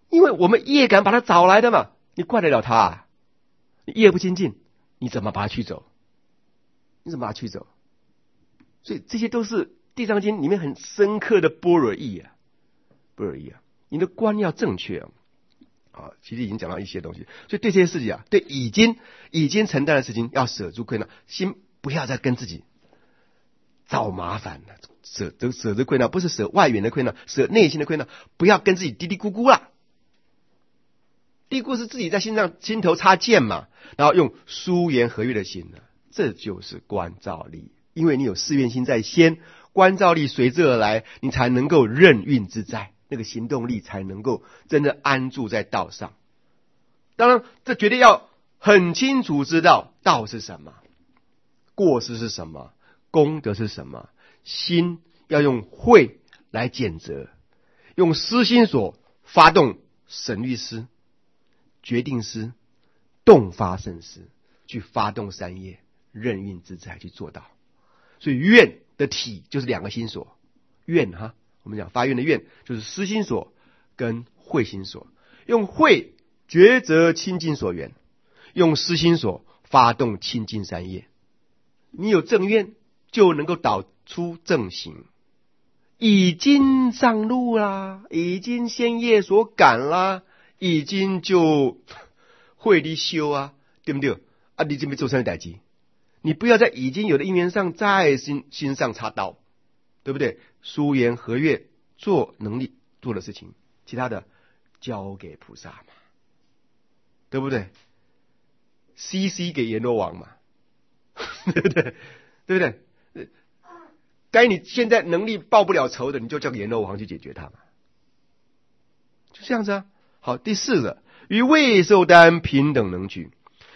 因为我们业感把他找来的嘛，你怪得了他啊？你业不清净，你怎么把他驱走？你怎么把他驱走？所以这些都是《地藏经》里面很深刻的般若意啊，般若意啊，你的观要正确啊。啊，其实已经讲到一些东西，所以对这些事情啊，对已经已经承担的事情要舍诸困难，心不要再跟自己找麻烦了。舍这舍这困难，不是舍外缘的困难，舍内心的困难，不要跟自己嘀嘀咕咕啦。嘀咕是自己在心上心头插剑嘛，然后用疏言和悦的心呢，这就是观照力。因为你有誓愿心在先，观照力随之而来，你才能够任运自在。那个行动力才能够真正安住在道上。当然，这绝对要很清楚知道道是什么，过失是什么，功德是什么。心要用慧来检责，用思心所发动审虑思、决定思、动发胜思，去发动三业，任运自在去做到。所以愿的体就是两个心所，愿哈。我们讲发愿的愿，就是思心所跟慧心所，用慧抉择清净所缘，用思心所发动清净三业。你有正愿，就能够导出正行。已经上路啦，已经先业所感啦，已经就会的修啊，对不对？啊，你这边做什么代志？你不要在已经有的因缘上再心心上插刀，对不对？疏言和悦，做能力做的事情，其他的交给菩萨嘛，对不对 ？C C 给阎罗王嘛，对不对？对不对？该你现在能力报不了仇的，你就叫阎罗王去解决它嘛，就这样子啊。好，第四个，与未受担平等能举，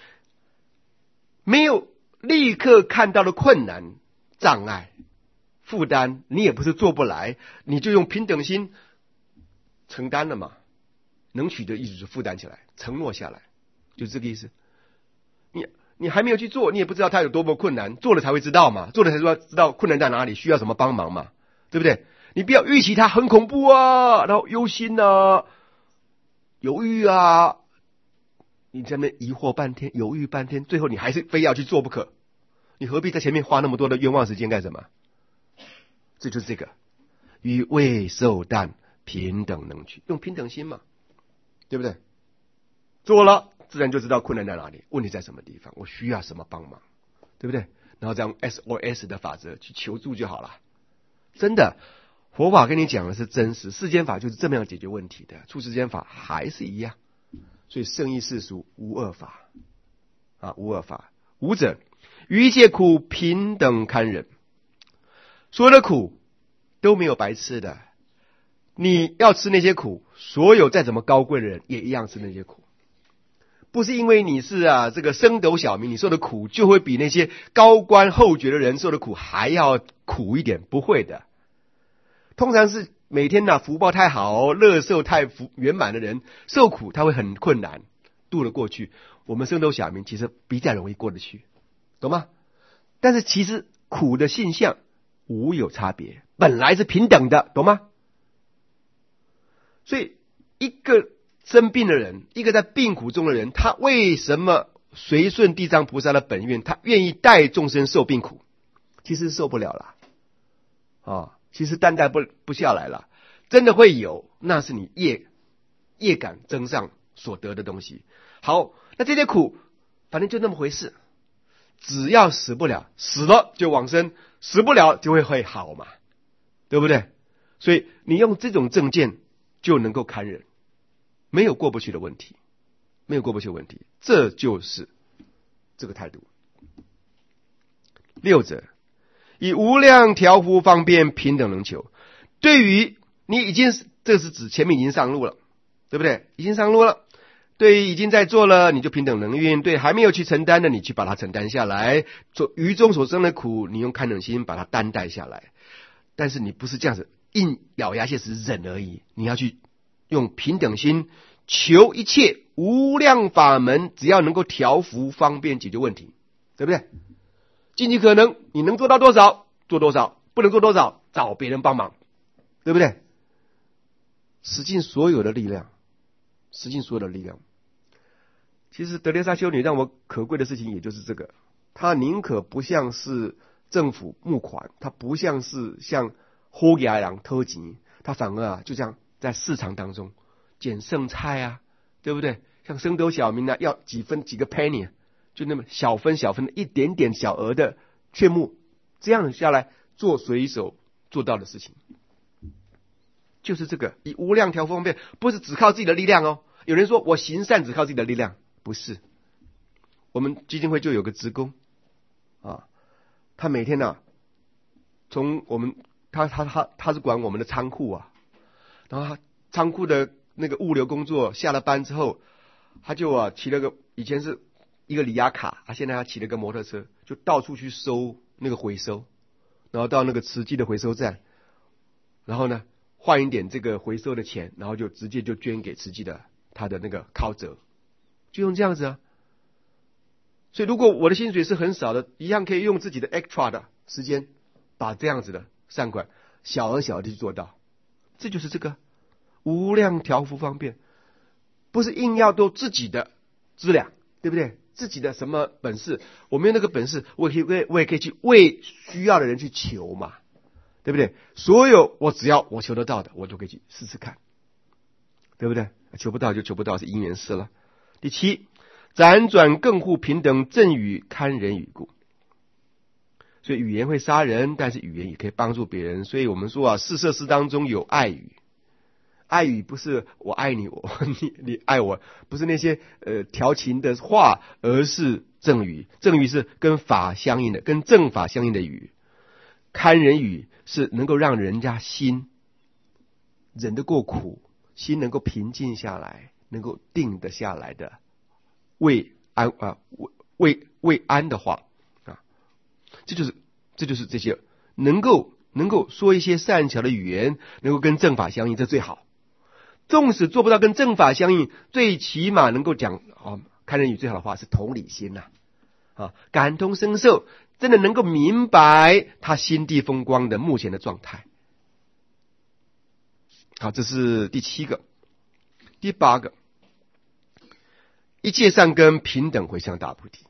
没有立刻看到的困难障碍。负担你也不是做不来，你就用平等心承担了嘛。能取的意思是负担起来，承诺下来，就是这个意思。你你还没有去做，你也不知道它有多么困难，做了才会知道嘛，做了才知道困难在哪里，需要什么帮忙嘛，对不对？你不要预期它很恐怖啊，然后忧心啊、犹豫啊，你在那疑惑半天，犹豫半天，最后你还是非要去做不可，你何必在前面花那么多的冤枉时间干什么？这就是这个与未受担平等能举，用平等心嘛，对不对？做了自然就知道困难在哪里，问题在什么地方，我需要什么帮忙，对不对？然后再用 S O S 的法则去求助就好了。真的，佛法跟你讲的是真实，世间法就是这么样解决问题的，出世间法还是一样。所以圣义世俗无二法啊，无二法。无者于一切苦平等堪忍，所有的苦都没有白吃的，你要吃那些苦，所有再怎么高贵的人也一样吃那些苦。不是因为你是啊这个升斗小民，你受的苦就会比那些高官厚爵的人受的苦还要苦一点，不会的。通常是每天呢、啊、福报太好、乐受太福圆满的人受苦，他会很困难渡了过去。我们升斗小民其实比较容易过得去，懂吗？但是其实苦的性相无有差别，本来是平等的，懂吗？所以一个生病的人，一个在病苦中的人，他为什么随顺地藏菩萨的本愿，他愿意带众生受病苦？其实受不了了啊，其实担待不不下来了，真的会有，那是你业业感增上所得的东西。好，那这些苦反正就那么回事，只要死不了，死了就往生，死不了就会会好嘛，对不对？所以你用这种正见就能够堪忍，没有过不去的问题，没有过不去的问题，这就是这个态度。六者以无量调伏方便平等能求，对于你已经，这是指前面已经上路了，对不对？已经上路了，对于已经在做了，你就平等能运；对还没有去承担的，你去把它承担下来。做于中所生的苦，你用堪忍心把它担待下来。但是你不是这样子硬咬牙切齿忍而已，你要去用平等心求一切无量法门，只要能够调伏方便解决问题，对不对？尽其可能，你能做到多少做多少，不能做多少找别人帮忙，对不对？使尽所有的力量使尽所有的力量。其实德蕾莎修女让我可贵的事情也就是这个，她宁可不像是政府募款，她不像是像呼牙羊偷钱，她反而啊就这样在市场当中捡剩菜啊，对不对？像升斗小民啊，要几分几个 penny， 就那么小分小分的一点点小额的却目，这样下来做水手做到的事情，就是这个以无量条方便，不是只靠自己的力量哦。有人说我行善只靠自己的力量，不是。我们基金会就有个职工啊，他每天呢、啊，从我们他他他他是管我们的仓库啊，然后他仓库的那个物流工作下了班之后，他就啊骑了个以前是一个里亚卡，他现在他骑了个摩托车，就到处去收那个回收，然后到那个慈济的回收站，然后呢换一点这个回收的钱，然后就直接就捐给慈济的他的那个靠折，就用这样子啊。所以如果我的薪水是很少的，一样可以用自己的 extra 的时间把这样子的善款小而小的去做到，这就是这个无量条福方便，不是硬要都自己的资粮，对不对？自己的什么本事，我没有那个本事，我也可以我也可以去为需要的人去求嘛，对不对？所有我只要我求得到的，我都可以去试试看，对不对？求不到就求不到，是因缘事了。第七，辗转更护平等正语堪人语故。所以语言会杀人，但是语言也可以帮助别人。所以我们说啊，四摄事当中有爱语。爱语不是我爱你，我你你爱我，不是那些呃调情的话，而是正语。正语是跟法相应的，跟正法相应的语。堪人语是能够让人家心忍得过苦，心能够平静下来，能够定得下来的慰安啊慰慰安的话啊，这就是这就是这些能够能够说一些善巧的语言，能够跟正法相应，这最好。纵使做不到跟正法相应，最起码能够讲啊，堪人语最好的话是同理心呐、啊，啊，感同身受，真的能够明白他心地风光的目前的状态。好，这是第七个。第八个，一切善根平等回向大菩提。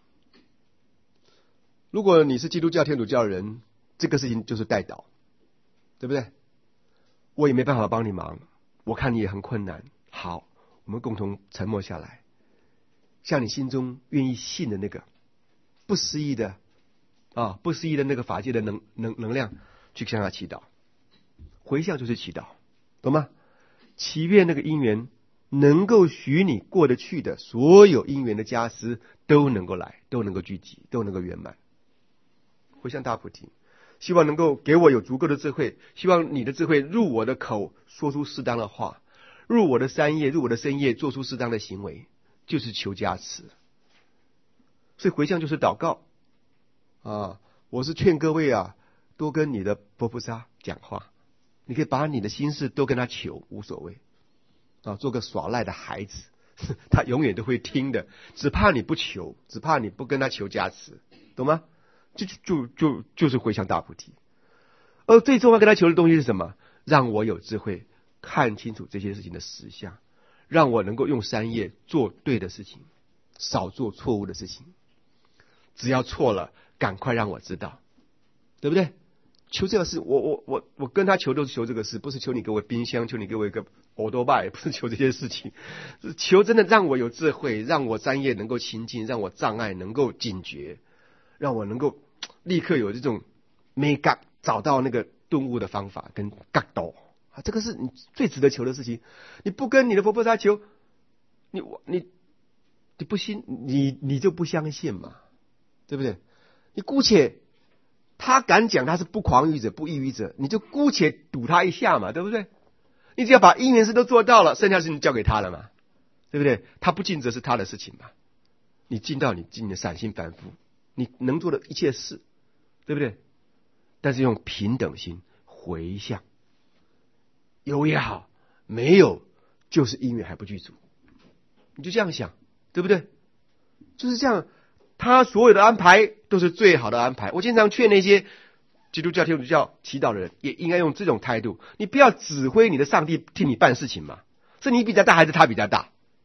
如果你是基督教天主教人，这个事情就是代祷，对不对？我也没办法帮你忙，我看你也很困难，好，我们共同沉默下来，向你心中愿意信的那个不思议的啊，不思议的那个法界的能能能量去向他祈祷。回向就是祈祷，懂吗？祈愿那个因缘能够许你过得去的所有因缘的加持都能够来，都能够聚集，都能够圆满。回向大菩提，希望能够给我有足够的智慧，希望你的智慧入我的口，说出适当的话，入我的三业，入我的身业，做出适当的行为，就是求加持。所以回向就是祷告啊！我是劝各位啊，多跟你的佛菩萨讲话，你可以把你的心事都跟他求，无所谓啊，做个耍赖的孩子，他永远都会听的，只怕你不求，只怕你不跟他求加持，懂吗？就就就就是回向大菩提。而最重要跟他求的东西是什么？让我有智慧看清楚这些事情的实相，让我能够用三业做对的事情，少做错误的事情。只要错了，赶快让我知道，对不对？求这个事，我我我我跟他求都是求这个事，不是求你给我冰箱，求你给我一个欧多拜，不是求这些事情，是求真的让我有智慧，让我三业能够清净，让我障碍能够警觉，让我能够立刻有这种美感，找到那个顿悟的方法跟角度啊，这个是你最值得求的事情。你不跟你的佛菩萨求，你你你不信，你你就不相信嘛，对不对？你姑且他敢讲他是不狂语者不异语者，你就姑且赌他一下嘛，对不对？你只要把因缘事都做到了，剩下的事情交给他了嘛，对不对？他不尽责是他的事情嘛，你尽到你尽你的散心凡夫，你能做的一切事，对不对？但是用平等心回向，有也好，没有就是因缘还不具足，你就这样想，对不对？就是这样，他所有的安排都是最好的安排。我经常劝那些基督教、天主教祈祷的人，也应该用这种态度。你不要指挥你的上帝替你办事情嘛，是你比较大还是他比较大？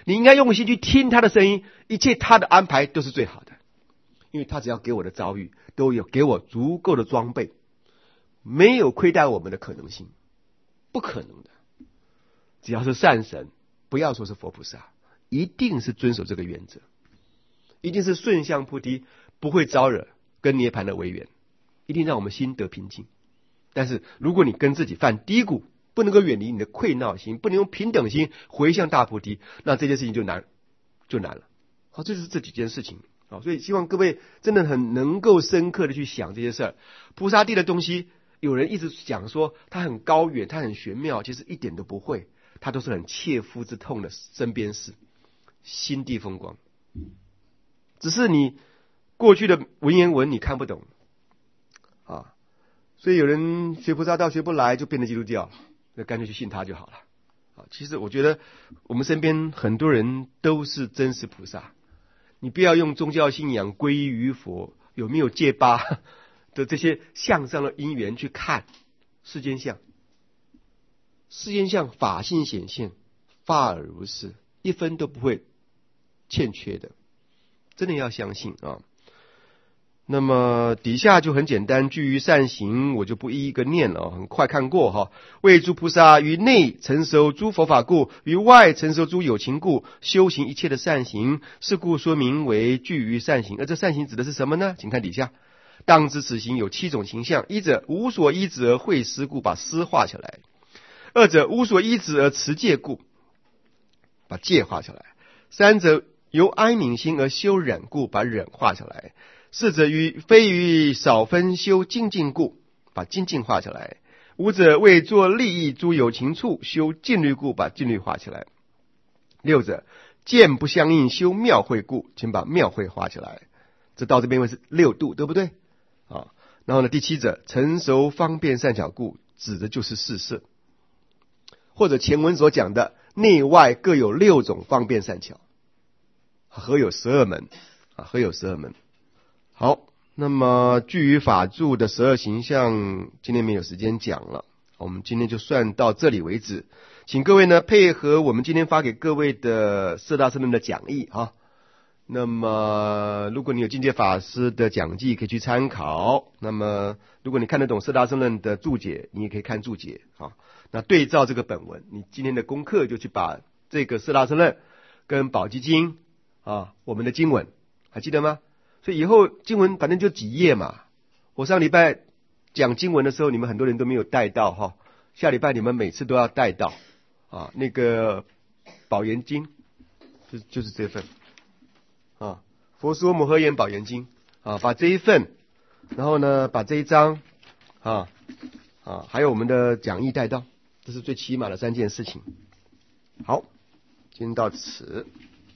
你应该用心去听他的声音，一切他的安排都是最好的，因为他只要给我的遭遇都有给我足够的装备，没有亏待我们的可能性，不可能的。只要是善神，不要说是佛菩萨，一定是遵守这个原则，一定是顺向菩提，不会招惹跟涅槃的违缘，一定让我们心得平静。但是如果你跟自己犯低谷，不能够远离你的愧恼心，不能用平等心回向大菩提，那这件事情就难就难了。好，这就是这几件事情。好，所以希望各位真的很能够深刻的去想这些事儿。菩萨地的东西，有人一直讲说它很高远，它很玄妙，其实一点都不会，它都是很切肤之痛的身边事，心地风光。只是你过去的文言文你看不懂啊，所以有人学菩萨道学不来，就变成基督教，那干脆去信他就好了。啊，其实我觉得我们身边很多人都是真实菩萨，你不要用宗教信仰皈依于佛，有没有戒疤的这些向上的因缘去看世间相。世间相法性显现，法尔如是，一分都不会欠缺的，真的要相信啊。那么底下就很简单，具于善行，我就不一一个念了，很快看过哈。为诸菩萨于内成熟诸佛法故，于外成熟诸有情故，修行一切的善行，是故说明为具于善行。而这善行指的是什么呢？请看底下，当知此行有七种形象：一者无所依止而会施故，把施画下来；二者无所依止而持戒故，把戒画下来；三者由哀悯心而修忍故，把忍画下来；四者于非于少分修精进故，把精进画下来；五者为作利益诸有情处，修禁律故，把禁律画起来；六者见不相应修妙慧故，请把妙慧画起来。这到这边为是六度，对不对啊？然后呢，第七者成熟方便善巧故，指的就是四摄，或者前文所讲的内外各有六种方便善巧，合有十二门啊，合有十二门。好，那么具于法住的十二形象，今天没有时间讲了，我们今天就算到这里为止。请各位呢配合我们今天发给各位的四大圣论的讲义啊。那么如果你有境界法师的讲记，可以去参考。那么如果你看得懂四大圣论的注解，你也可以看注解啊。那对照这个本文，你今天的功课就去把这个四大圣论跟宝积经啊，我们的经文还记得吗？所以以后经文反正就几页嘛。我上礼拜讲经文的时候，你们很多人都没有带到哈，下礼拜你们每次都要带到啊。那个宝严经就就是这份啊，佛说摩诃言宝严经啊，把这一份，然后呢把这一章啊啊还有我们的讲义带到，这是最起码的三件事情。好，今天到此。